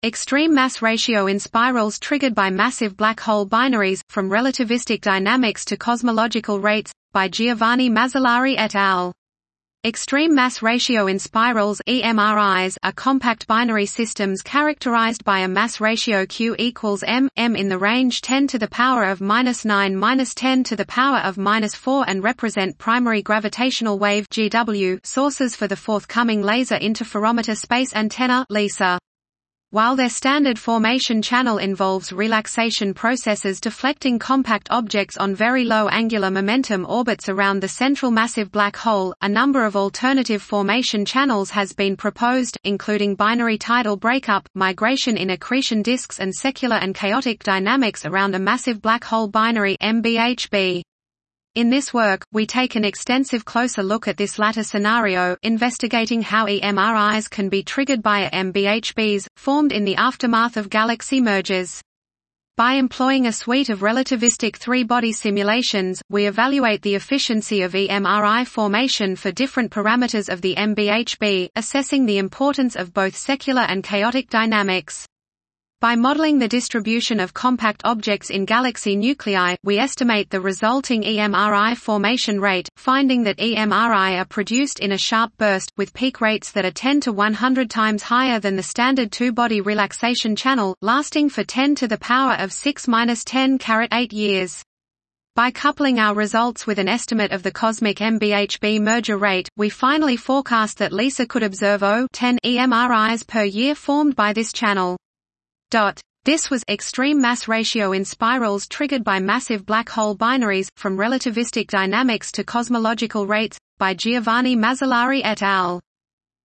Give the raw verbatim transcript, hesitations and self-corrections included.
Extreme mass ratio in spirals triggered by massive black hole binaries, from relativistic dynamics to cosmological rates, by Giovanni Mazzolari et al. Extreme mass ratio in spirals (E M R Is) are compact binary systems characterized by a mass ratio Q equals m, m in the range ten to the power of minus nine minus ten to the power of minus four and represent primary gravitational wave (G W) sources for the forthcoming laser interferometer space antenna (LISA). While their standard formation channel involves relaxation processes deflecting compact objects on very low angular momentum orbits around the central massive black hole, a number of alternative formation channels has been proposed, including binary tidal breakup, migration in accretion disks and secular and chaotic dynamics around a massive black hole binary M B H B. In this work, we take an extensive closer look at this latter scenario, investigating how E M R Is can be triggered by M B H Bs, formed in the aftermath of galaxy mergers. By employing a suite of relativistic three-body simulations, we evaluate the efficiency of E M R I formation for different parameters of the M B H B, assessing the importance of both secular and chaotic dynamics. By modeling the distribution of compact objects in galaxy nuclei, we estimate the resulting E M R I formation rate, finding that E M R I are produced in a sharp burst, with peak rates that are ten to one hundred times higher than the standard two-body relaxation channel, lasting for ten to the power of six minus ten caret eight years. By coupling our results with an estimate of the cosmic M B H B merger rate, we finally forecast that LISA could observe zero point one zero E M R Is per year formed by this channel. This was extreme mass ratio in spirals triggered by massive black hole binaries, from relativistic dynamics to cosmological rates, by Giovanni Mazzolari et al.